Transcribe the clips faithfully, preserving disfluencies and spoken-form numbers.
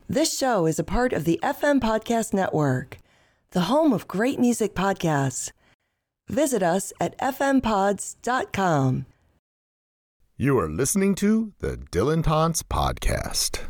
This show is a part of the F M Podcast Network, the home of great music podcasts. Visit us at f m pods dot com. You are listening to the Dylan Tance Podcast.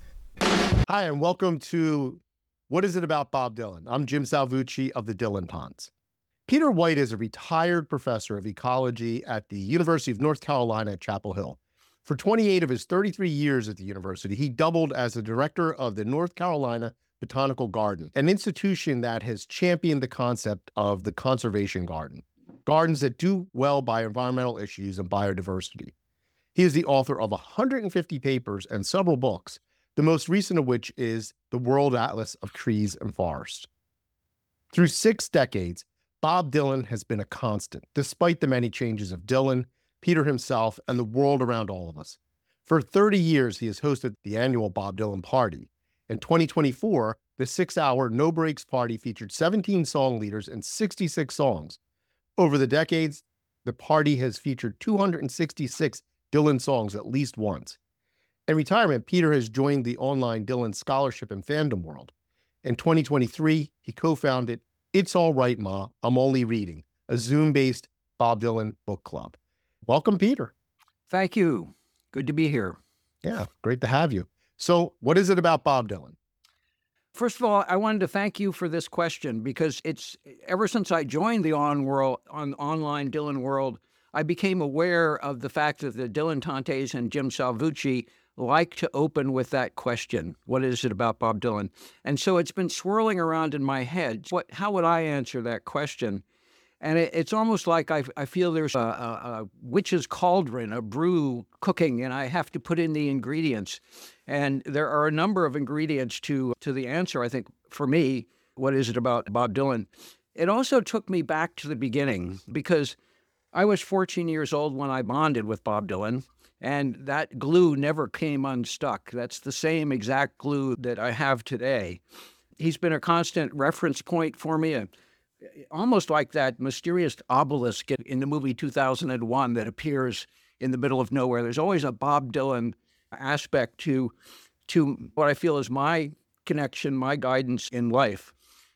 Hi, and welcome to What Is It About Bob Dylan? I'm Jim Salvucci of the Dylan Tance. Peter White is a retired professor of ecology at the University of North Carolina at Chapel Hill. For twenty-eight of his thirty-three years at the university, he doubled as the director of the North Carolina Botanical Garden, an institution that has championed the concept of the conservation garden, gardens that do well by environmental issues and biodiversity. He is the author of one hundred fifty papers and several books, the most recent of which is The World Atlas of Trees and Forests. Through six decades, Bob Dylan has been a constant, despite the many changes of Dylan, Peter himself, and the world around all of us. For thirty years, he has hosted the annual Bob Dylan Party. In twenty twenty-four, the six-hour No Breaks Party featured seventeen song leaders and sixty-six songs. Over the decades, the party has featured two hundred sixty-six Dylan songs at least once. In retirement, Peter has joined the online Dylan scholarship and fandom world. In twenty twenty-three, he co-founded It's All Right, Ma, I'm Only Reading, a Zoom-based Bob Dylan book club. Welcome, Peter. Thank you. Good to be here. Yeah, great to have you. So what is it about Bob Dylan? First of all, I wanted to thank you for this question because it's ever since I joined the on world, on online Dylan world, I became aware of the fact that the Dylan Tantes and Jim Salvucci like to open with that question. What is it about Bob Dylan? And so it's been swirling around in my head. What, how would I answer that question? And it, it's almost like I, I feel there's a, a, a witch's cauldron, a brew cooking, and I have to put in the ingredients. And there are a number of ingredients to, to the answer, I think, for me, what is it about Bob Dylan? It also took me back to the beginning because I was fourteen years old when I bonded with Bob Dylan, and that glue never came unstuck. That's the same exact glue that I have today. He's been a constant reference point for me, a, almost like that mysterious obelisk in the movie two thousand one that appears in the middle of nowhere. There's always a Bob Dylan aspect to, to what I feel is my connection, my guidance in life.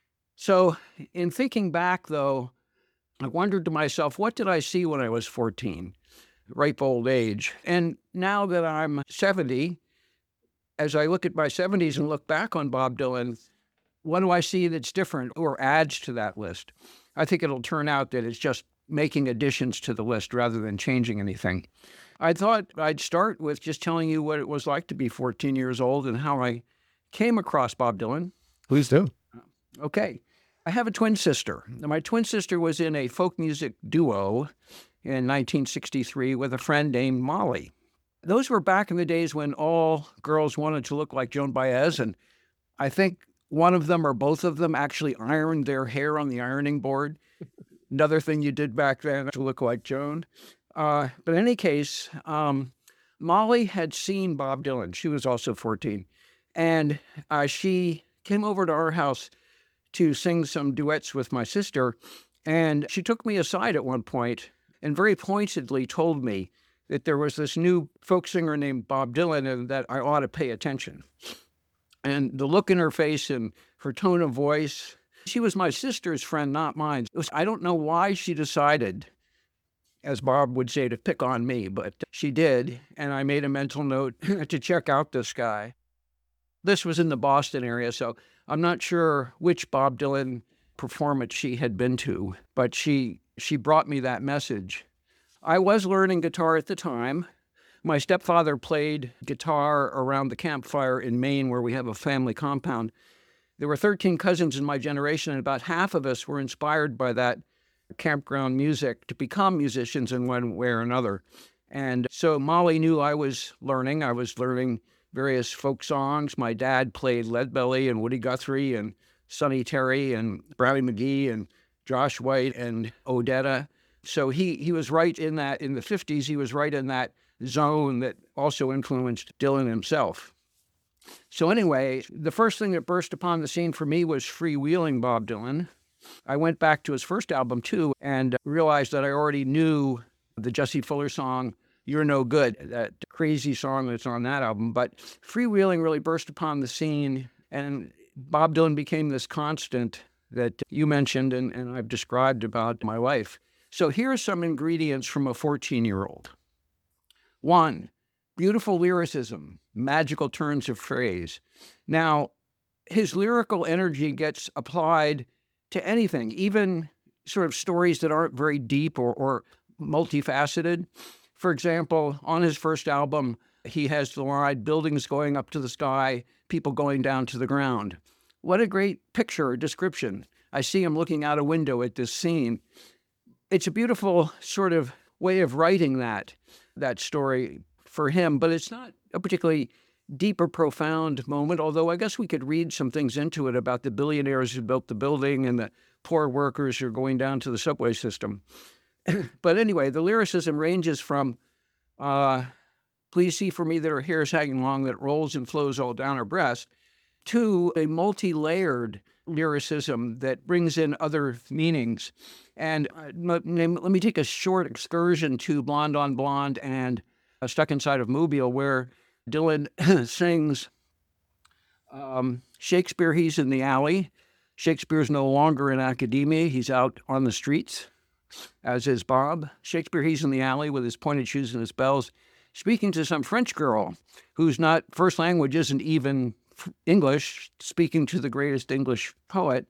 So in thinking back, though, I wondered to myself, what did I see when I was fourteen? Ripe old age. And now that I'm seventy, as I look at my seventies and look back on Bob Dylan, what do I see that's different or adds to that list? I think it'll turn out that it's just making additions to the list rather than changing anything. I thought I'd start with just telling you what it was like to be fourteen years old and how I came across Bob Dylan. Please do. Okay. I have a twin sister. My twin sister was in a folk music duo in nineteen sixty-three with a friend named Molly. Those were back in the days when all girls wanted to look like Joan Baez, and I think one of them or both of them actually ironed their hair on the ironing board. Another thing you did back then to look like Joan. Uh, but in any case, um, Molly had seen Bob Dylan. She was also fourteen. And uh, she came over to our house to sing some duets with my sister. And she took me aside at one point and very pointedly told me that there was this new folk singer named Bob Dylan and that I ought to pay attention. And the look in her face and her tone of voice, she was my sister's friend, not mine. I don't know why she decided, as Bob would say, to pick on me, but she did. And I made a mental note to check out this guy. This was in the Boston area, so I'm not sure which Bob Dylan performance she had been to, but she she brought me that message. I was learning guitar at the time. My stepfather played guitar around the campfire in Maine, where we have a family compound. There were thirteen cousins in my generation, and about half of us were inspired by that campground music to become musicians in one way or another. And so Molly knew I was learning. I was learning various folk songs. My dad played Leadbelly and Woody Guthrie and Sonny Terry and Brownie McGee and Josh White and Odetta. So he he was right in that, in the fifties, he was right in that zone that also influenced Dylan himself. So anyway, the first thing that burst upon the scene for me was freewheeling Bob Dylan. I went back to his first album too and realized that I already knew the Jesse Fuller song, You're No Good, that crazy song that's on that album. But freewheeling really burst upon the scene, and Bob Dylan became this constant that you mentioned and, and I've described about my life. So here are some ingredients from a fourteen-year-old. One, beautiful lyricism, magical turns of phrase. Now, his lyrical energy gets applied to anything, even sort of stories that aren't very deep or, or multifaceted. For example, on his first album, he has the line, buildings going up to the sky, people going down to the ground. What a great picture or description. I see him looking out a window at this scene. It's a beautiful sort of way of writing that, that story for him, but it's not a particularly deep or profound moment, although I guess we could read some things into it about the billionaires who built the building and the poor workers who are going down to the subway system. But anyway, the lyricism ranges from, uh, please see for me that her hair is hanging long, that rolls and flows all down her breast, to a multi-layered lyricism that brings in other meanings. And uh, let me take a short excursion to Blonde on Blonde and uh, Stuck Inside of Mobile, where Dylan sings, um, Shakespeare, he's in the alley. Shakespeare's no longer in academia. He's out on the streets, as is Bob. Shakespeare, he's in the alley with his pointed shoes and his bells, speaking to some French girl whose not first language isn't even English, speaking to the greatest English poet,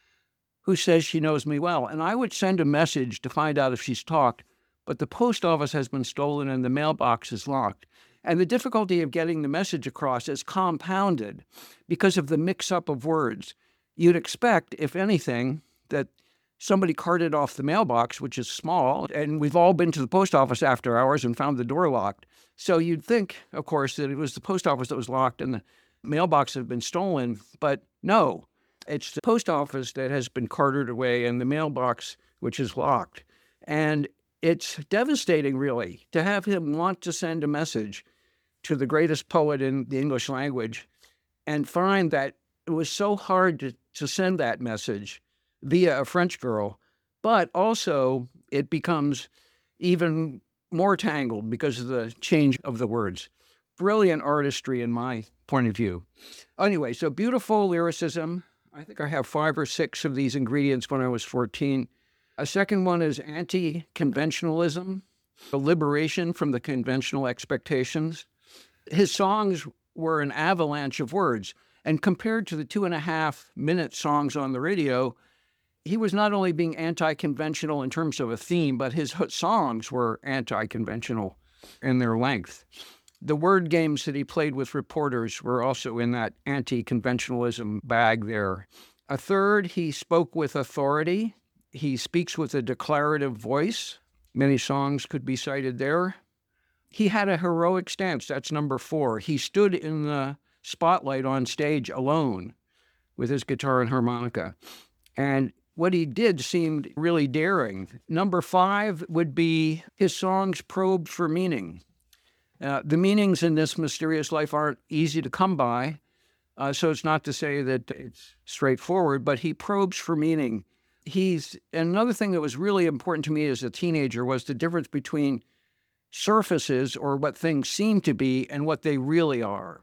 who says she knows me well. And I would send a message to find out if she's talked, but the post office has been stolen and the mailbox is locked. And the difficulty of getting the message across is compounded because of the mix-up of words. You'd expect, if anything, that somebody carted off the mailbox, which is small, and we've all been to the post office after hours and found the door locked. So you'd think, of course, that it was the post office that was locked and the mailbox had been stolen, but no, it's the post office that has been carted away and the mailbox, which is locked. And it's devastating, really, to have him want to send a message to the greatest poet in the English language and find that it was so hard to, to send that message via a French girl, but also it becomes even more tangled because of the change of the words. Brilliant artistry in my point of view. Anyway, so beautiful lyricism. I think I have five or six of these ingredients when I was fourteen. A second one is anti-conventionalism, the liberation from the conventional expectations. His songs were an avalanche of words, and compared to the two and a half minute songs on the radio, he was not only being anti-conventional in terms of a theme, but his songs were anti-conventional in their length. The word games that he played with reporters were also in that anti-conventionalism bag there. A third, he spoke with authority. He speaks with a declarative voice. Many songs could be cited there. He had a heroic stance. That's number four. He stood in the spotlight on stage alone with his guitar and harmonica. And what he did seemed really daring. Number five would be his songs probed for meaning. Uh, the meanings in this mysterious life aren't easy to come by, uh, so it's not to say that it's straightforward, but he probes for meaning. He's and another thing that was really important to me as a teenager was the difference between surfaces, or what things seem to be, and what they really are.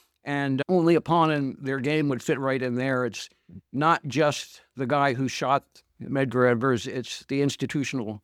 And only a pawn in their game would fit right in there. It's not just the guy who shot Medgar Evers, it's the institutional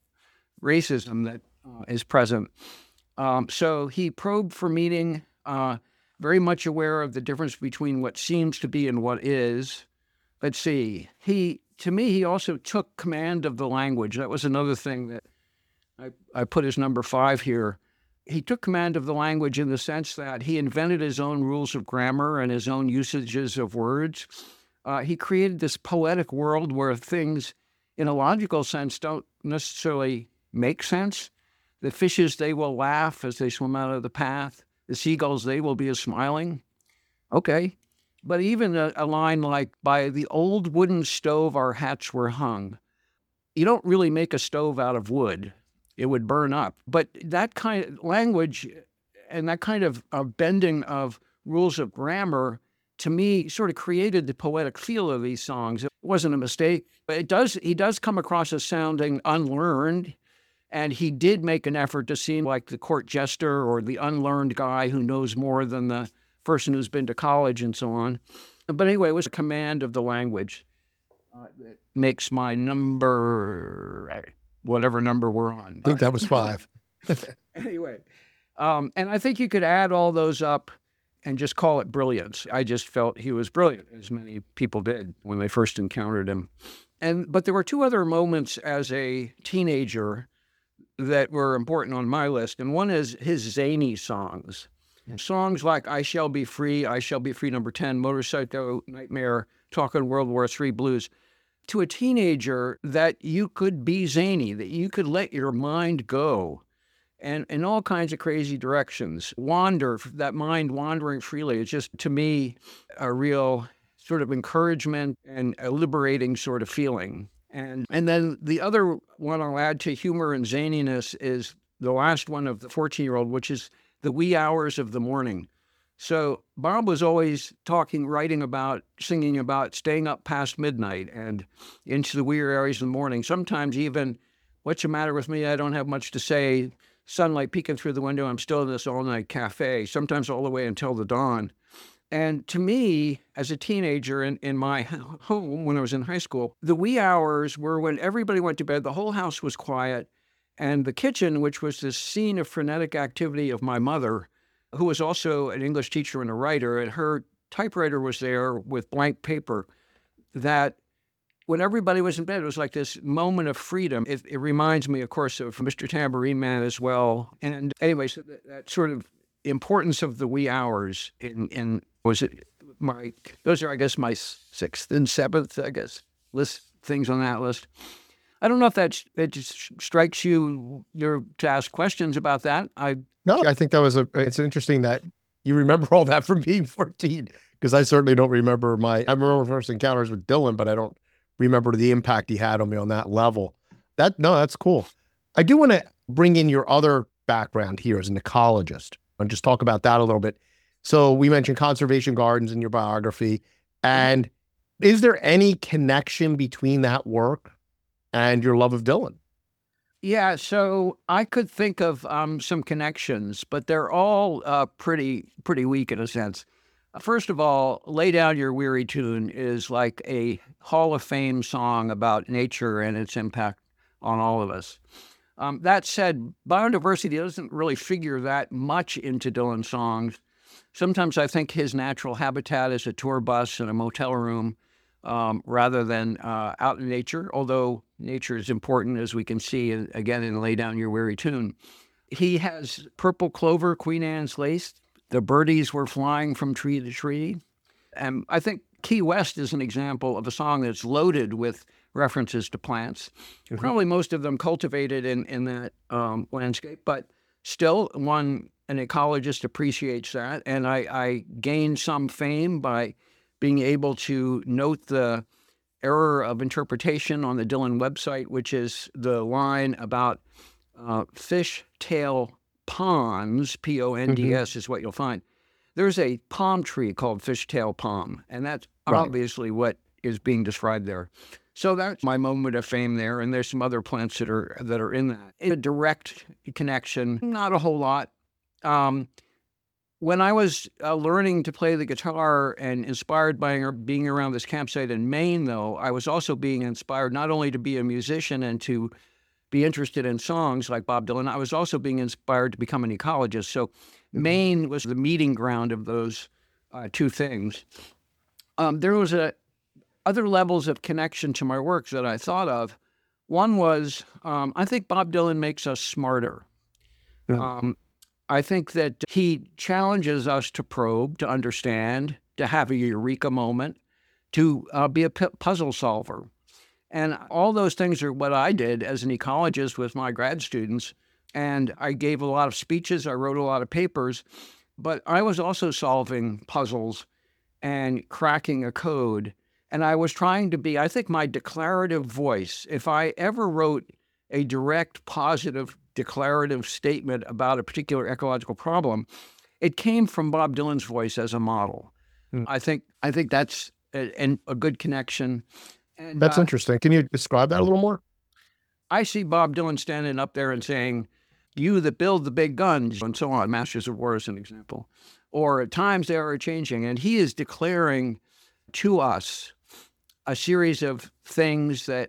racism that uh, is present. Um, so he probed for meaning, uh, very much aware of the difference between what seems to be and what is. Let's see. He, to me, he also took command of the language. That was another thing that I, I put as number five here. He took command of the language in the sense that he invented his own rules of grammar and his own usages of words. Uh, he created this poetic world where things, in a logical sense, don't necessarily make sense. The fishes, they will laugh as they swim out of the path. The seagulls, they will be a-smiling. Okay. But even a, a line like, by the old wooden stove our hats were hung. You don't really make a stove out of wood. It would burn up. But that kind of language and that kind of uh, bending of rules of grammar, to me, sort of created the poetic feel of these songs. It wasn't a mistake. But it does, he does come across as sounding unlearned And he did make an effort to seem like the court jester or the unlearned guy who knows more than the person who's been to college and so on. But anyway, it was a command of the language uh, that makes my number, whatever number we're on. I think that was five. Anyway, um, and I think you could add all those up and just call it brilliance. I just felt he was brilliant, as many people did when they first encountered him. And but there were two other moments as a teenager that were important on my list, and one is his zany songs. Songs like I Shall Be Free, I Shall Be Free number ten, Motorcycle Nightmare, Talking World War Three Blues. To a teenager, that you could be zany, that you could let your mind go and in all kinds of crazy directions, wander, that mind wandering freely. It's just, to me, a real sort of encouragement and a liberating sort of feeling. And and then the other one I'll add to humor and zaniness is the last one of the fourteen-year-old, which is the wee hours of the morning. So Bob was always talking, writing about, singing about staying up past midnight and into the wee hours of the morning. Sometimes even, what's the matter with me? I don't have much to say. Sunlight peeking through the window. I'm still in this all-night cafe, sometimes all the way until the dawn. And to me, as a teenager in, in my home when I was in high school, the wee hours were when everybody went to bed, the whole house was quiet, and the kitchen, which was this scene of frenetic activity of my mother, who was also an English teacher and a writer, and her typewriter was there with blank paper, that when everybody was in bed, it was like this moment of freedom. It, it reminds me, of course, of Mister Tambourine Man as well. And anyway, so that, that sort of importance of the wee hours in, in was it my, those are, I guess, my sixth and seventh, I guess, list things on that list. I don't know if that, that just strikes you, you're to ask questions about that. I No, I think that was a, it's interesting that you remember all that from being fourteen, because I certainly don't remember my, I remember first encounters with Dylan, but I don't remember the impact he had on me on that level. That, no, that's cool. I do want to bring in your other background here as an ecologist and just talk about that a little bit. So we mentioned conservation gardens in your biography. And is there any connection between that work and your love of Dylan? Yeah, so I could think of um, some connections, but they're all uh, pretty pretty weak in a sense. First of all, Lay Down Your Weary Tune is like a Hall of Fame song about nature and its impact on all of us. Um, that said, biodiversity doesn't really figure that much into Dylan's songs. Sometimes I think his natural habitat is a tour bus and a motel room um, rather than uh, out in nature, although nature is important, as we can see, again, in Lay Down Your Weary Tune. He has Purple Clover, Queen Anne's Lace. The birdies were flying from tree to tree. And I think Key West is an example of a song that's loaded with references to plants. Mm-hmm. Probably most of them cultivated in, in that um, landscape, but still one, an ecologist appreciates that. And I, I gained some fame by being able to note the error of interpretation on the Dylan website, which is the line about uh, fishtail ponds, P O N D S mm-hmm. is what you'll find. There's a palm tree called fishtail palm, and that's right. Obviously what is being described there. So that's my moment of fame there, and there's some other plants that are that are in that. A direct connection, not a whole lot. Um, when I was uh, learning to play the guitar and inspired by being around this campsite in Maine, though, I was also being inspired not only to be a musician and to be interested in songs like Bob Dylan, I was also being inspired to become an ecologist. So Maine was the meeting ground of those uh, two things. Um, there was a other levels of connection to my works that I thought of. One was, um, I think Bob Dylan makes us smarter. Yeah. Um, I think that he challenges us to probe, to understand, to have a eureka moment, to uh, be a p- puzzle solver. And all those things are what I did as an ecologist with my grad students. And I gave a lot of speeches, I wrote a lot of papers, but I was also solving puzzles and cracking a code. And I was trying to be, I think my declarative voice, if I ever wrote a direct, positive, declarative statement about a particular ecological problem, it came from Bob Dylan's voice as a model. Hmm. I think I think that's a, a good connection. And, that's uh, interesting. Can you describe that a little more? I see Bob Dylan standing up there and saying, "You that build the big guns," and so on, Masters of War as an example. Or at times they are changing. And he is declaring to us a series of things that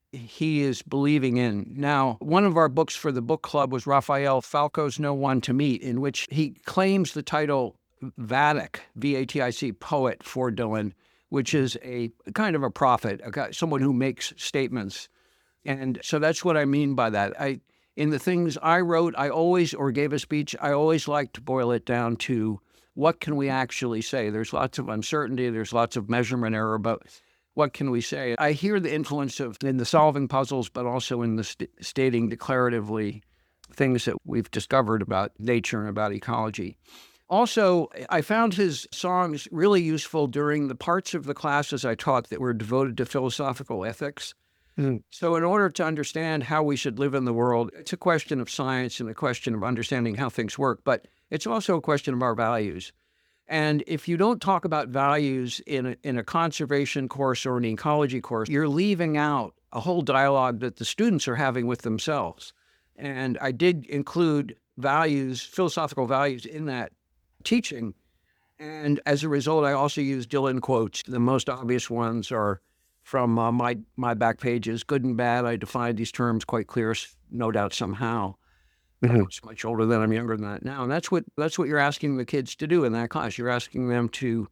he is believing in. Now, one of our books for the book club was Raphael Falco's No One to Meet, in which he claims the title Vatic, V A T I C, poet for Dylan, which is a kind of a prophet, a guy, someone who makes statements. And so that's what I mean by that. I, in the things I wrote, I always, or gave a speech, I always like to boil it down to what can we actually say? There's lots of uncertainty, there's lots of measurement error, but what can we say? I hear the influence of in the solving puzzles, but also in the st- stating declaratively things that we've discovered about nature and about ecology. Also, I found his songs really useful during the parts of the classes I taught that were devoted to philosophical ethics. Mm. So in order to understand how we should live in the world, it's a question of science and a question of understanding how things work, but it's also a question of our values. And if you don't talk about values in a, in a conservation course or an ecology course, you're leaving out a whole dialogue that the students are having with themselves. And I did include values, philosophical values in that teaching. And as a result, I also used Dylan quotes. The most obvious ones are from uh, my, my back pages. Good and bad, I defined these terms quite clear, no doubt somehow. Mm-hmm. I was much older than I'm younger than that now. And that's what that's what you're asking the kids to do in that class. You're asking them to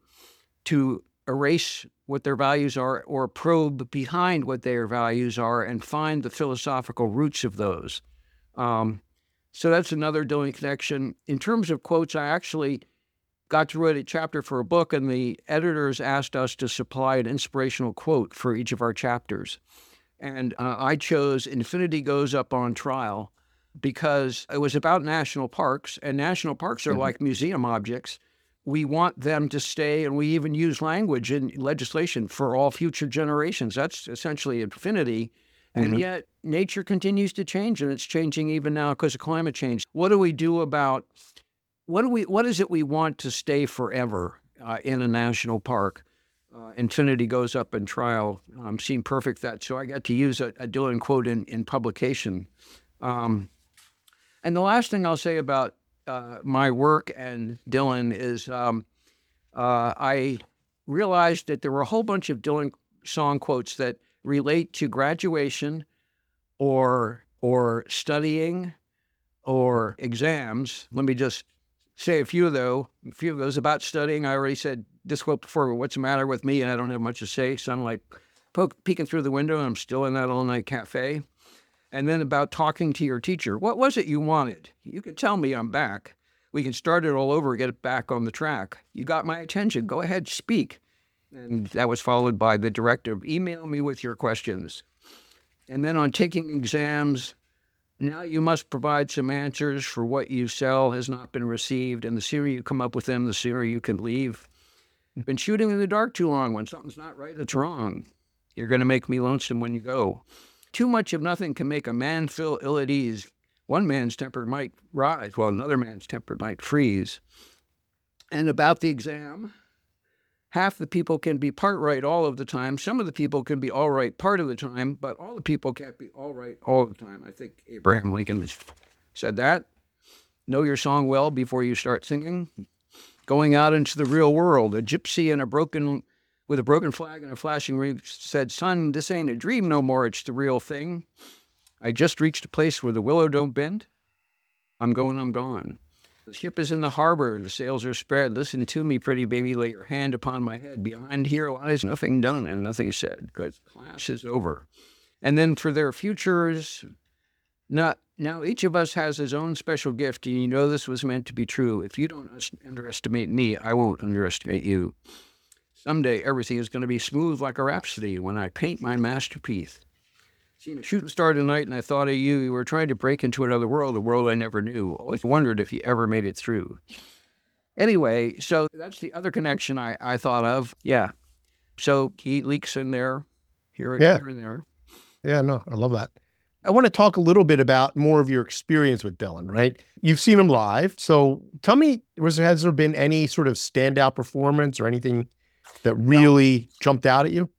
to erase what their values are or probe behind what their values are and find the philosophical roots of those. Um, so that's another Dylan connection. In terms of quotes, I actually got to write a chapter for a book, and the editors asked us to supply an inspirational quote for each of our chapters. And uh, I chose "Infinity Goes Up on Trial," because it was about national parks, and national parks are mm-hmm. like museum objects. We want them to stay, and we even use language in legislation for all future generations. That's essentially infinity. Mm-hmm. And yet nature continues to change, and it's changing even now because of climate change. What do we do about, what do we, what is it we want to stay forever uh, in a national park? Uh, Infinity Goes Up in Trial um, seemed perfect that. So I got to use a, a Dylan quote in, in publication. Um, And the last thing I'll say about uh, my work and Dylan is um, uh, I realized that there were a whole bunch of Dylan song quotes that relate to graduation or or studying or exams. Let me just say a few of those. A few of those about studying. I already said this quote before. What's the matter with me? And I don't have much to say. So I'm like poke, peeking through the window, and I'm still in that all-night cafe. And then about talking to your teacher. What was it you wanted? You can tell me, I'm back. We can start it all over, get it back on the track. You got my attention. Go ahead, speak. And that was followed by the directive, email me with your questions. And then on taking exams, now you must provide some answers for what you sell has not been received. And the sooner you come up with them, the sooner you can leave. You've been shooting in the dark too long. When something's not right, it's wrong. You're going to make me lonesome when you go. Too much of nothing can make a man feel ill at ease. One man's temper might rise, while another man's temper might freeze. And about the exam, half the people can be part right all of the time. Some of the people can be all right part of the time, but all the people can't be all right all the time. I think Abraham Lincoln said that. Know your song well before you start singing. Going out into the real world, a gypsy in a broken... with a broken flag and a flashing ring, said, "Son, this ain't a dream no more, it's the real thing. I just reached a place where the willow don't bend. I'm going, I'm gone. The ship is in the harbor, the sails are spread. Listen to me, pretty baby, lay your hand upon my head. Behind here lies nothing done and nothing said, because class is over." And then for their futures, not, now each of us has his own special gift, and you know this was meant to be true. If you don't underestimate me, I won't underestimate you. Someday, everything is going to be smooth like a rhapsody when I paint my masterpiece. Seen a shooting star tonight, and I thought of you. You were trying to break into another world, a world I never knew. Always wondered if you ever made it through. Anyway, so that's the other connection I, I thought of. Yeah. So he leaks in there, here and, yeah. here and there. Yeah, no, I love that. I want to talk a little bit about more of your experience with Dylan, right? You've seen him live. So tell me, was, has there been any sort of standout performance or anything that really jumped out at you?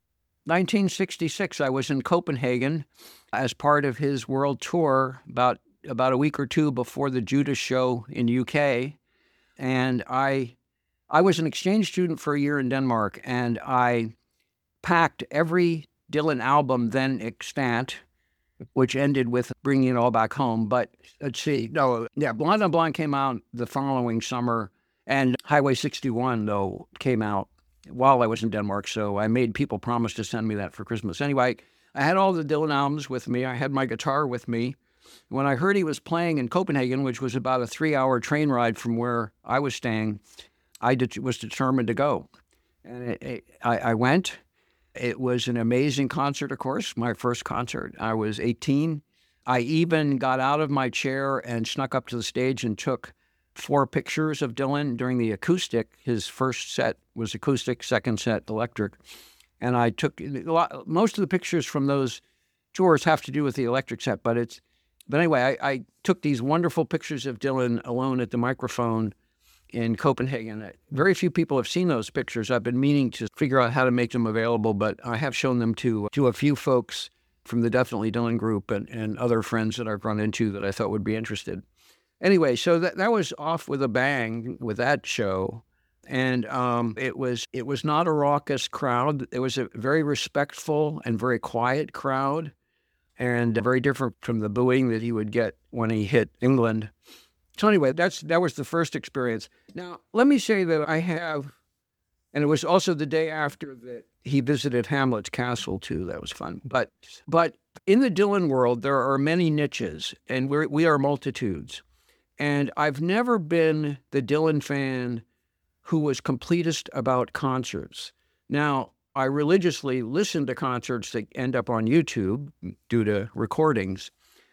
nineteen sixty-six, I was in Copenhagen as part of his world tour about about a week or two before the Judas show in U K. And I I was an exchange student for a year in Denmark, and I packed every Dylan album then extant, which ended with Bringing It All Back Home. But let's see, no, yeah, Blonde on Blonde came out the following summer, and Highway sixty-one, though, came out while I was in Denmark, so I made people promise to send me that for Christmas. Anyway, I had all the Dylan albums with me. I had my guitar with me. When I heard he was playing in Copenhagen, which was about a three-hour train ride from where I was staying, I de- was determined to go. And it, it, I, I went. It was an amazing concert, of course, my first concert. I was eighteen. I even got out of my chair and snuck up to the stage and took four pictures of Dylan during the acoustic. His first set was acoustic, second set electric. And I took a lot, most of the pictures from those tours have to do with the electric set, but it's, but anyway, I, I took these wonderful pictures of Dylan alone at the microphone in Copenhagen. Very few people have seen those pictures. I've been meaning to figure out how to make them available, but I have shown them to to a few folks from the Definitely Dylan group and, and other friends that I've run into that I thought would be interested. Anyway, so that, that was off with a bang with that show. And um, it was it was not a raucous crowd. It was a very respectful and very quiet crowd, and very different from the booing that he would get when he hit England. So anyway, that's that was the first experience. Now, let me say that I have, and it was also the day after that he visited Hamlet's castle too. That was fun. But but in the Dylan world, there are many niches, and we're, we are multitudes. And I've never been the Dylan fan who was completist about concerts. Now, I religiously listen to concerts that end up on YouTube due to recordings,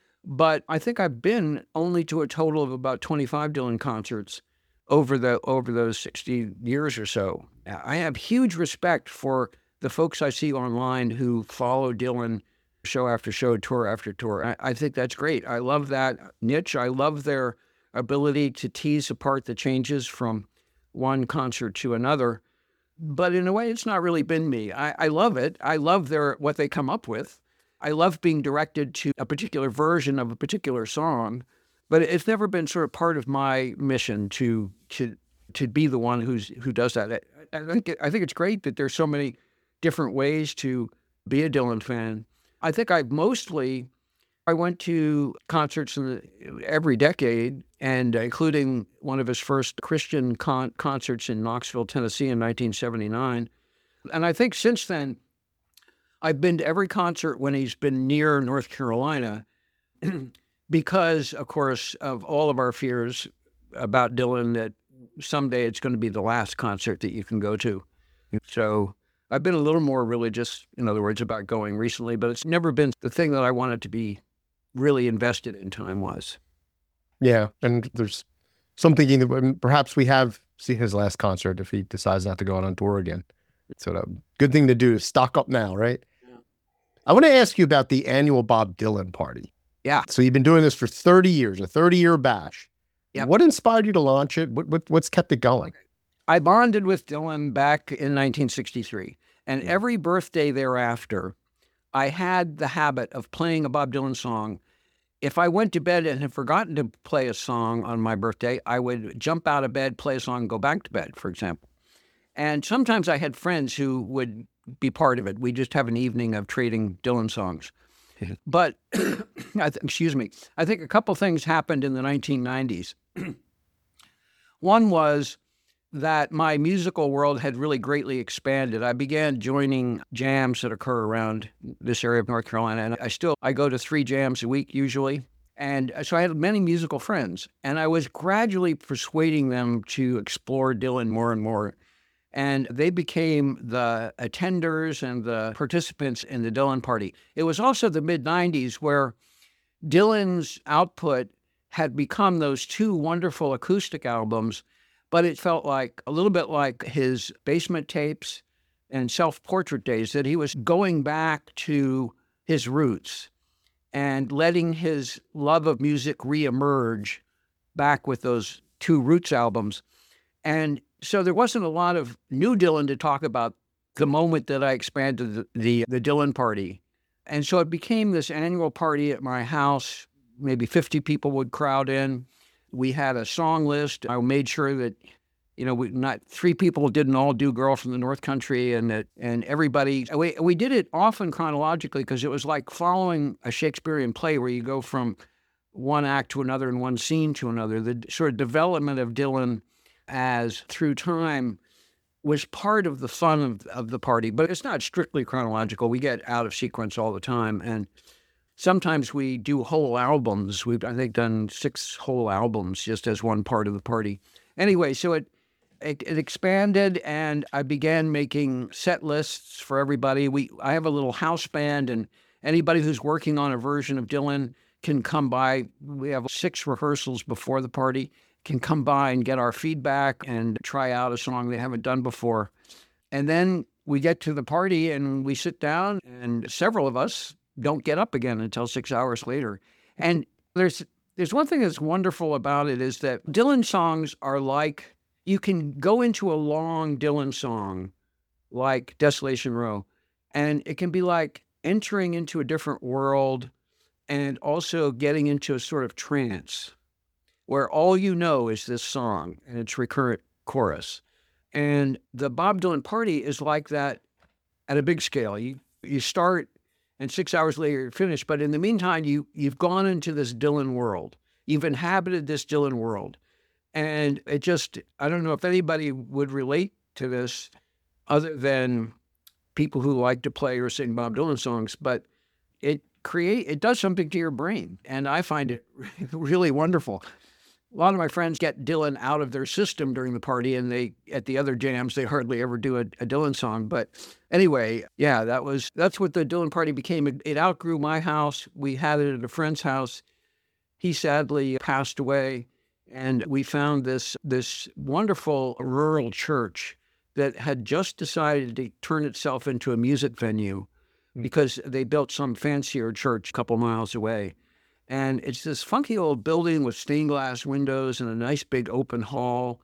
but I think I've been only to a total of about twenty-five Dylan concerts over the over those sixty years or so. I have huge respect for the folks I see online who follow Dylan show after show, tour after tour. I, I think that's great. I love that niche. I love their ability to tease apart the changes from one concert to another. But in a way, it's not really been me. I, I love it. I love their what they come up with. I love being directed to a particular version of a particular song, but it's never been sort of part of my mission to to to be the one who's who does that. I, I think I think it's great that there's so many different ways to be a Dylan fan. I think I mostly I went to concerts in the, every decade, and including one of his first Christian con- concerts in Knoxville, Tennessee in nineteen seventy-nine. And I think since then, I've been to every concert when he's been near North Carolina because, of course, of all of our fears about Dylan that someday it's going to be the last concert that you can go to. So I've been a little more religious, in other words, about going recently, but it's never been the thing that I wanted to be really invested in time was. Yeah, and there's some thinking that perhaps we have seen his last concert if he decides not to go out on tour again. So a good thing to do is stock up now, right? Yeah. I want to ask you about the annual Bob Dylan party. Yeah. So you've been doing this for thirty years, a thirty-year bash. Yep. What inspired you to launch it? What, what What's kept it going? I bonded with Dylan back in nineteen sixty-three, and every birthday thereafter, I had the habit of playing a Bob Dylan song. If I went to bed and had forgotten to play a song on my birthday, I would jump out of bed, play a song, and go back to bed, for example. And sometimes I had friends who would be part of it. We just have an evening of trading Dylan songs. But, I th- excuse me, I think a couple things happened in the nineteen nineties. One was that my musical world had really greatly expanded. I began joining jams that occur around this area of North Carolina, and I still, I go to three jams a week usually. And so I had many musical friends, and I was gradually persuading them to explore Dylan more and more. And they became the attenders and the participants in the Dylan party. It was also the mid nineties where Dylan's output had become those two wonderful acoustic albums, but it felt like a little bit like his basement tapes and self-portrait days, that he was going back to his roots and letting his love of music reemerge back with those two Roots albums. And so there wasn't a lot of new Dylan to talk about the moment that I expanded the, the, the Dylan Party. And so it became this annual party at my house. Maybe fifty people would crowd in. We had a song list. I made sure that, you know, we not three people didn't all do Girl from the North Country, and that and everybody. We we did it often chronologically because it was like following a Shakespearean play where you go from one act to another and one scene to another. The sort of development of Dylan as through time was part of the fun of, of the party, but it's not strictly chronological. We get out of sequence all the time, and sometimes we do whole albums. We've, I think, done six whole albums just as one part of the party. Anyway, so it, it it expanded, and I began making set lists for everybody. We I have a little house band, and anybody who's working on a version of Dylan can come by. We have six rehearsals before the party, can come by and get our feedback and try out a song they haven't done before. And then we get to the party, and we sit down, and several of us don't get up again until six hours later. And there's there's one thing that's wonderful about it is that Dylan songs are like, you can go into a long Dylan song like Desolation Row, and it can be like entering into a different world and also getting into a sort of trance where all you know is this song and its recurrent chorus. And the Bob Dylan Party is like that at a big scale. You you start, and six hours later you're finished. But in the meantime, you, you've gone into this Dylan world. You've inhabited this Dylan world. And it just, I don't know if anybody would relate to this other than people who like to play or sing Bob Dylan songs, but it create it does something to your brain. And I find it really wonderful. A lot of my friends get Dylan out of their system during the party, and they, at the other jams, they hardly ever do a, a Dylan song. But anyway, yeah, that was, that's what the Dylan Party became. It, it outgrew my house. We had it at a friend's house. He sadly passed away, and we found this, this wonderful rural church that had just decided to turn itself into a music venue because they built some fancier church a couple miles away. And it's this funky old building with stained glass windows and a nice big open hall.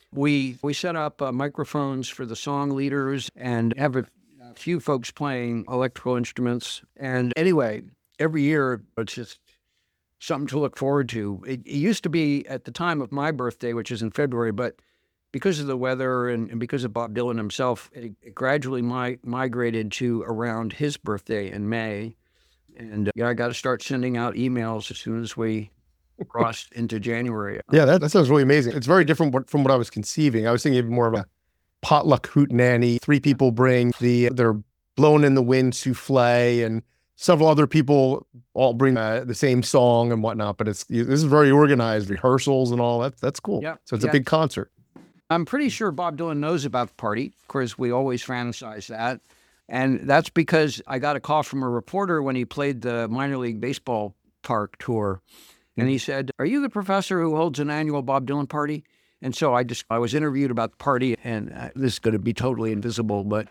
We we set up uh, microphones for the song leaders and have a, a few folks playing electrical instruments. And anyway, every year it's just something to look forward to. It, it used to be at the time of my birthday, which is in February, but because of the weather and, and because of Bob Dylan himself, it, it gradually mi- migrated to around his birthday in May. And uh, yeah, I got to start sending out emails as soon as we cross into January. Yeah, that, that sounds really amazing. It's very different from what I was conceiving. I was thinking more of a potluck hootenanny. Three people bring the their blown in the wind souffle, and several other people all bring uh, the same song and whatnot. But it's this is very organized, rehearsals and all that. That's cool. Yep. So it's Yeah. a big concert. I'm pretty sure Bob Dylan knows about the party. Of course, we always fantasize that. And that's because I got a call from a reporter when he played the minor league baseball park tour. And he said, "Are you the professor who holds an annual Bob Dylan party?" And so I just, I was interviewed about the party, and uh, this is going to be totally invisible, but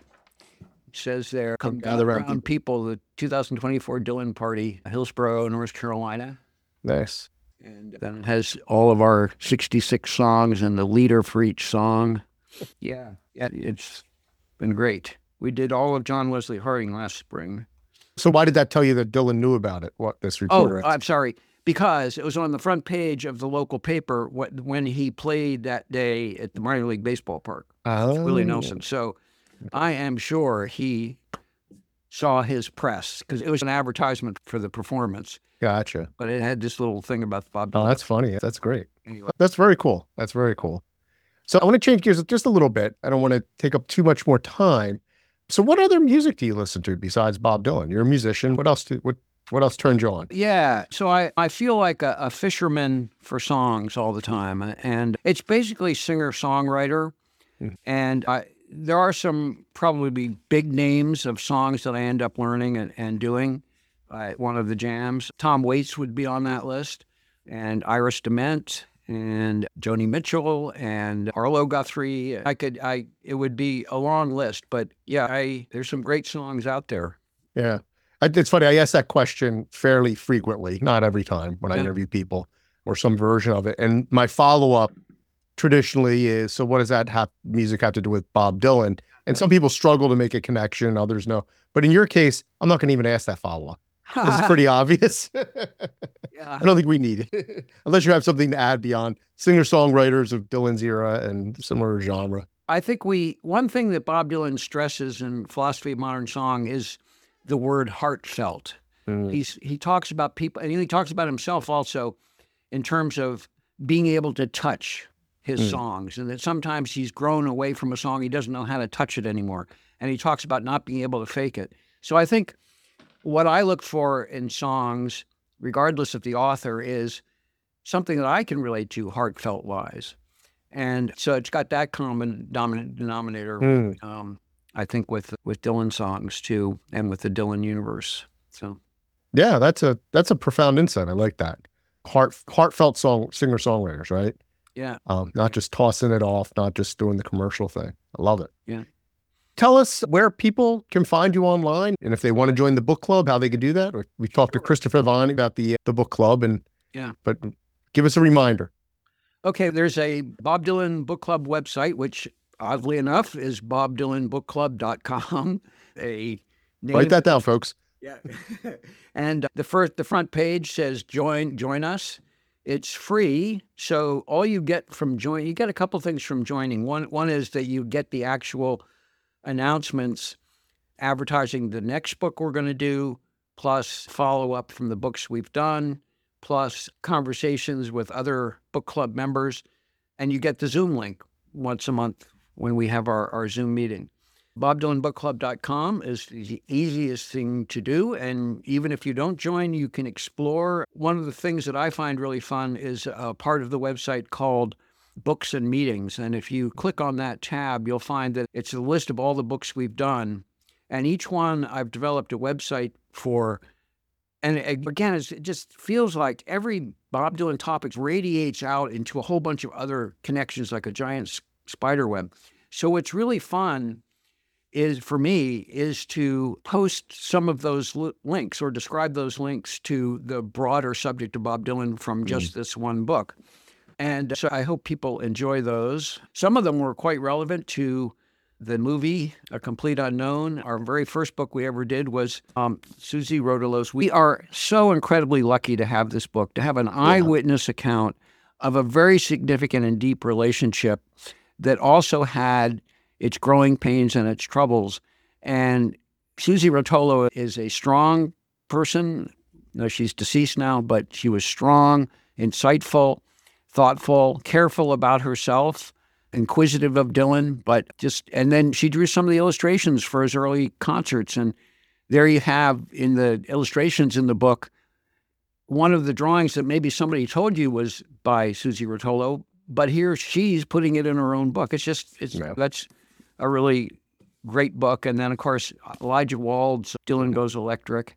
it says there, Come gather gather around around people, the two thousand twenty-four Dylan party, Hillsborough, North Carolina. Nice. And then it has all of our sixty-six songs and the leader for each song. Yeah, yeah, it's been great. We did all of John Wesley Harding last spring. So why did that tell you that Dylan knew about it? What this Oh, reporter? I'm sorry. Because it was on the front page of the local paper what, when he played that day at the minor league baseball park. Oh. Willie Nelson. So I am sure he saw his press because it was an advertisement for the performance, Gotcha. but it had this little thing about Bob Oh, Dylan. that's funny. That's great. Anyway. That's very cool. That's very cool. So I want to change gears just a little bit. I don't want to take up too much more time. So what other music do you listen to besides Bob Dylan? You're a musician. What else? Do, what What else turns you on? Yeah, so I, I feel like a, a fisherman for songs all the time. And it's basically singer-songwriter. Mm. And I, there are some probably big names of songs that I end up learning and, and doing at one of the jams. Tom Waits would be on that list, and Iris DeMent, and Joni Mitchell, and Arlo Guthrie. I could, I, it would be a long list, but yeah, I, there's some great songs out there. Yeah. I, it's funny. I ask that question fairly frequently, not every time when I Yeah. interview people or some version of it. And my follow-up traditionally is, so what does that have music have to do with Bob Dylan? And some people struggle to make a connection, others no. But in your case, I'm not going to even ask that follow-up. This is pretty obvious. Yeah. I don't think we need it, unless you have something to add beyond singer-songwriters of Dylan's era and similar genre. I think we, one thing that Bob Dylan stresses in Philosophy of Modern Song is the word heartfelt. Mm. He's, he talks about people, and he talks about himself also in terms of being able to touch his mm. songs, and that sometimes he's grown away from a song, he doesn't know how to touch it anymore. And he talks about not being able to fake it. So I think what I look for in songs, regardless of the author, is something that I can relate to heartfelt-wise. And so it's got that common dominant denominator, mm. um, I think, with with Dylan songs, too, and with the Dylan universe. So, yeah, that's a that's a profound insight. I like that. Heart, heartfelt song singer-songwriters, right? Yeah. Um, not just tossing it off, not just doing the commercial thing. I love it. Yeah. Tell us where people can find you online, and if they want to join the book club, how they could do that. We talked to Christopher Vaughn about the the book club, and yeah, but give us a reminder. Okay, there's a Bob Dylan Book Club website, which oddly enough is bob dylan book club dot com. A name, write that down, folks. Yeah, and the first the front page says join join us. It's free, so all you get from join you get a couple things from joining. One one is that you get the actual announcements advertising the next book we're going to do, plus follow-up from the books we've done, plus conversations with other book club members, and you get the Zoom link once a month when we have our, our Zoom meeting. bob dylan book club dot com is the easiest thing to do, and even if you don't join, you can explore. One of the things that I find really fun is a part of the website called Books and Meetings, and if you click on that tab, you'll find that it's a list of all the books we've done, and each one I've developed a website for. And again, it's, it just feels like every Bob Dylan topic radiates out into a whole bunch of other connections like a giant spider web. So what's really fun is, for me, is to post some of those li- links or describe those links to the broader subject of Bob Dylan from just mm. this one book. And so I hope people enjoy those. Some of them were quite relevant to the movie, A Complete Unknown. Our very first book we ever did was um, Susie Rotelos. We are so incredibly lucky to have this book, to have an eyewitness account of a very significant and deep relationship that also had its growing pains and its troubles. And Susie Rotolo is a strong person. No, she's deceased now, but she was strong, insightful, thoughtful, careful about herself, inquisitive of Dylan, but just, and then she drew some of the illustrations for his early concerts. And there you have in the illustrations in the book, one of the drawings that maybe somebody told you was by Susie Rotolo, but here she's putting it in her own book. It's just, it's yeah. that's a really great book. And then, of course, Elijah Wald's Dylan Goes Electric,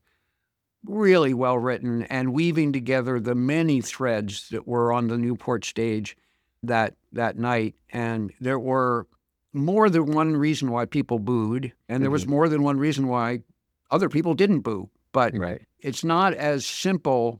really well written and weaving together the many threads that were on the Newport stage that that night. And there were more than one reason why people booed, and there mm-hmm. was more than one reason why other people didn't boo. But right. it's not as simple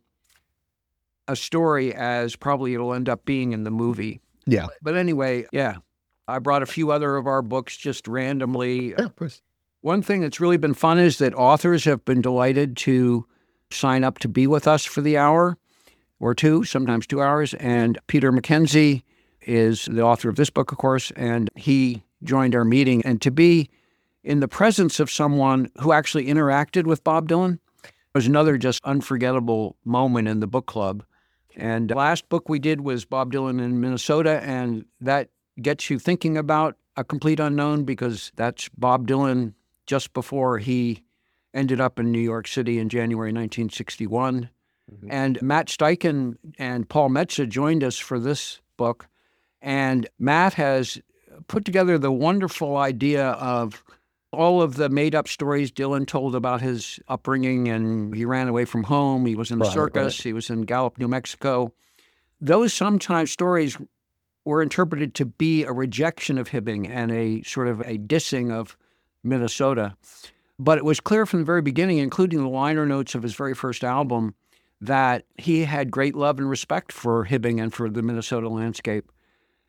a story as probably it'll end up being in the movie. Yeah. But anyway, yeah. I brought a few other of our books just randomly. Yeah, of course. One thing that's really been fun is that authors have been delighted to sign up to be with us for the hour or two, sometimes two hours. And Peter Mackenzie is the author of this book, of course, and he joined our meeting. And to be in the presence of someone who actually interacted with Bob Dylan was another just unforgettable moment in the book club. And the last book we did was Bob Dylan in Minnesota, and that gets you thinking about A Complete Unknown because that's Bob Dylan just before he ended up in New York City in January nineteen sixty-one. Mm-hmm. And Matt Steichen and Paul Metza joined us for this book. And Matt has put together the wonderful idea of all of the made-up stories Dylan told about his upbringing, and he ran away from home, he was in the right, circus, right. he was in Gallup, New Mexico. Those sometimes stories were interpreted to be a rejection of Hibbing and a sort of a dissing of Minnesota. But it was clear from the very beginning, including the liner notes of his very first album, that he had great love and respect for Hibbing and for the Minnesota landscape.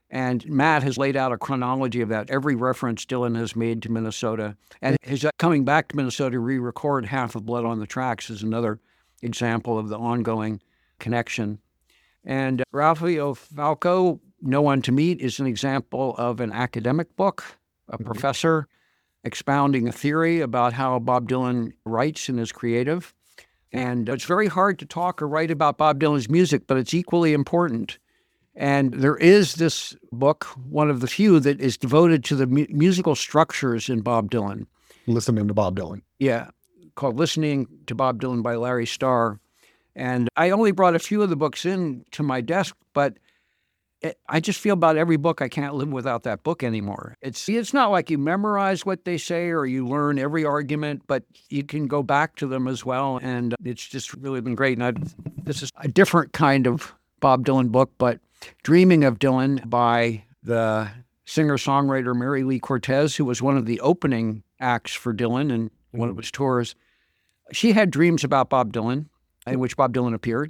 And Matt has laid out a chronology of that. Every reference Dylan has made to Minnesota. And his coming back to Minnesota to re-record Half of Blood on the Tracks is another example of the ongoing connection. And Ralphio Falco, No One to Meet, is an example of an academic book, a professor expounding a theory about how Bob Dylan writes and is creative. And it's very hard to talk or write about Bob Dylan's music, but it's equally important. And there is this book, one of the few, that is devoted to the mu- musical structures in Bob Dylan. Listening to Bob Dylan. Yeah, called Listening to Bob Dylan by Larry Starr. And I only brought a few of the books in to my desk, but it, I just feel about every book I can't live without that book anymore. It's it's not like you memorize what they say or you learn every argument, but you can go back to them as well. And it's just really been great. And I, this is a different kind of Bob Dylan book, but Dreaming of Dylan by the singer-songwriter Mary Lee Cortez, who was one of the opening acts for Dylan in one of his tours. She had dreams about Bob Dylan, in which Bob Dylan appeared,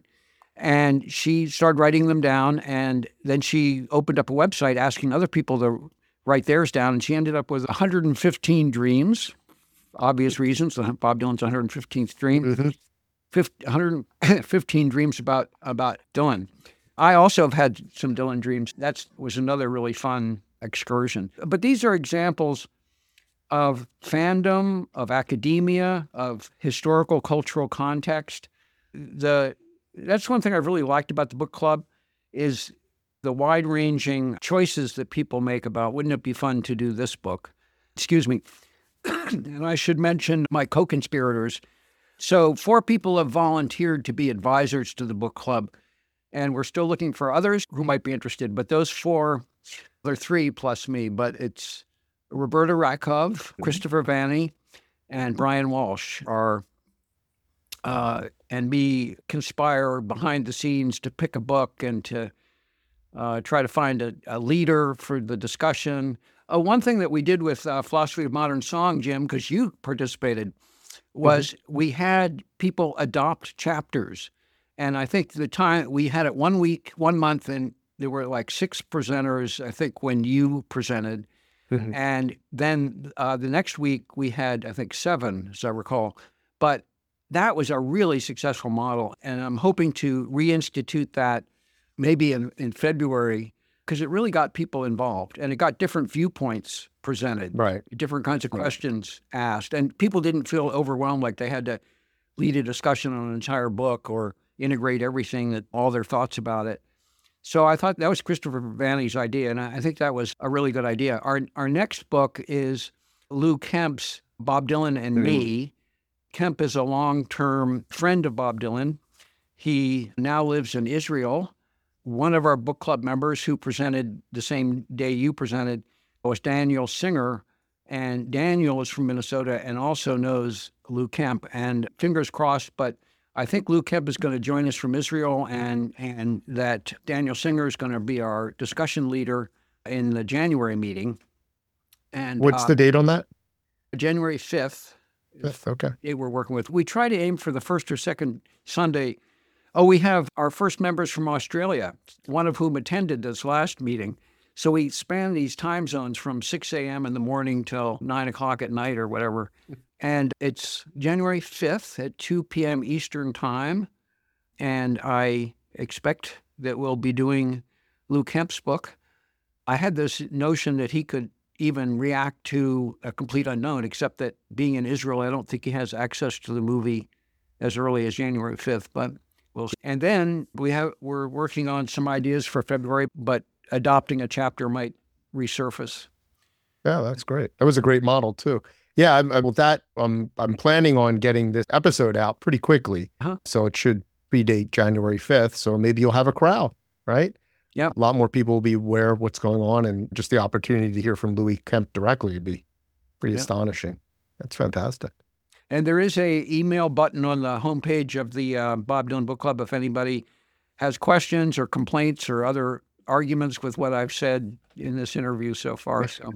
and she started writing them down, and then she opened up a website asking other people to write theirs down, and she ended up with one hundred fifteen dreams, obvious reasons, Bob Dylan's one hundred fifteenth dream, Mm-hmm. fifty, one hundred fifteen dreams about, about Dylan. I also have had some Dylan dreams. That was another really fun excursion. But these are examples of fandom, of academia, of historical, cultural context. The That's one thing I've really liked about the book club is the wide-ranging choices that people make about, wouldn't it be fun to do this book? Excuse me. And I should mention my co-conspirators. So four people have volunteered to be advisors to the book club, and we're still looking for others who might be interested. But those four, there are three plus me, but it's Roberta Rakov, Christopher Vanny, and Brian Walsh are, uh, and me conspire behind the scenes to pick a book and to uh, try to find a, a leader for the discussion. Uh, one thing that we did with uh, Philosophy of Modern Song, Jim, because you participated, was mm-hmm. we had people adopt chapters. And I think the time we had it one week, one month, and there were like six presenters, I think, when you presented. Mm-hmm. And then uh, the next week we had, I think, seven, as I recall. But that was a really successful model. And I'm hoping to reinstitute that maybe in, in February, because it really got people involved and it got different viewpoints presented, right? Different kinds of questions right. asked. And people didn't feel overwhelmed like they had to lead a discussion on an entire book or integrate everything, that all their thoughts about it. So I thought that was Christopher Vanny's idea, and I think that was a really good idea. Our our next book is Lou Kemp's Bob Dylan and Me. Kemp is a long-term friend of Bob Dylan. He now lives in Israel. One of our book club members who presented the same day you presented was Daniel Singer, and Daniel is from Minnesota and also knows Lou Kemp. And fingers crossed, but I think Lou Kemp is going to join us from Israel, and and that Daniel Singer is going to be our discussion leader in the January meeting. And what's uh, the date on that? January fifth. Fifth, okay. Date we're working with. We try to aim for the first or second Sunday. Oh, we have our first members from Australia, one of whom attended this last meeting. So we span these time zones from six a.m. in the morning till nine o'clock at night or whatever. And it's January fifth at two p.m. Eastern Time. And I expect that we'll be doing Lou Kemp's book. I had this notion that he could even react to A Complete Unknown, except that being in Israel, I don't think he has access to the movie as early as January fifth. But we'll see. And then we have, we're working on some ideas for February, but adopting a chapter might resurface. Yeah, that's great. That was a great model, too. Yeah, I'm, I'm, with that, um, I'm planning on getting this episode out pretty quickly. Uh-huh. So it should predate January fifth. So maybe you'll have a crowd, right? Yeah. A lot more people will be aware of what's going on, and just the opportunity to hear from Louis Kemp directly would be pretty yeah. astonishing. That's fantastic. And there is a email button on the homepage of the uh, Bob Dylan Book Club if anybody has questions or complaints or other arguments with what I've said in this interview so far. So.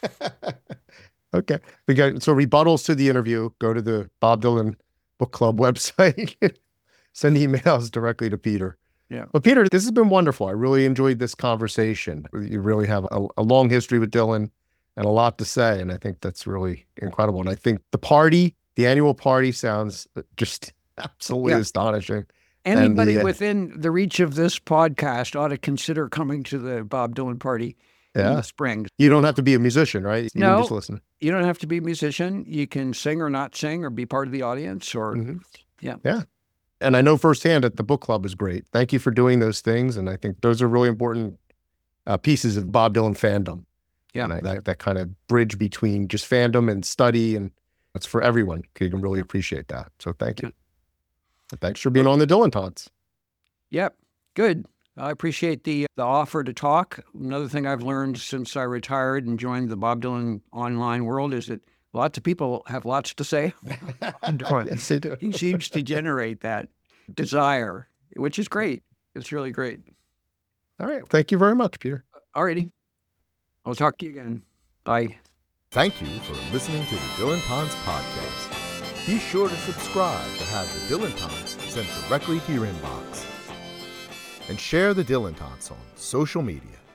Okay. We got, so rebuttals to the interview, go to the Bob Dylan Book Club website, send emails directly to Peter. Yeah. Well, Peter, this has been wonderful. I really enjoyed this conversation. You really have a, a long history with Dylan and a lot to say, and I think that's really incredible. And I think the party, the annual party, sounds just absolutely Yeah. astonishing. Anybody the, uh, within the reach of this podcast ought to consider coming to the Bob Dylan party in Yeah. the spring. You don't have to be a musician, right? You No. can just listen. You don't have to be a musician. You can sing or not sing or be part of the audience or, Mhm. yeah. Yeah. And I know firsthand that the book club is great. Thank you for doing those things. And I think those are really important uh, pieces of Bob Dylan fandom. Yeah. And I, that, that kind of bridge between just fandom and study. And that's for everyone. You can really appreciate that. So thank you. And thanks for being on the Dylan Taunts. Yep. Good. I appreciate the the offer to talk. Another thing I've learned since I retired and joined the Bob Dylan online world is that lots of people have lots to say. Yes, they do. He seems to generate that desire, which is great. It's really great. All right. Thank you very much, Peter. Alrighty. I'll talk to you again. Bye. Thank you for listening to the Dylan Taunts podcast. Be sure to subscribe to have the Dylan Taunts sent directly to your inbox. And share the Dylan Taunts on social media.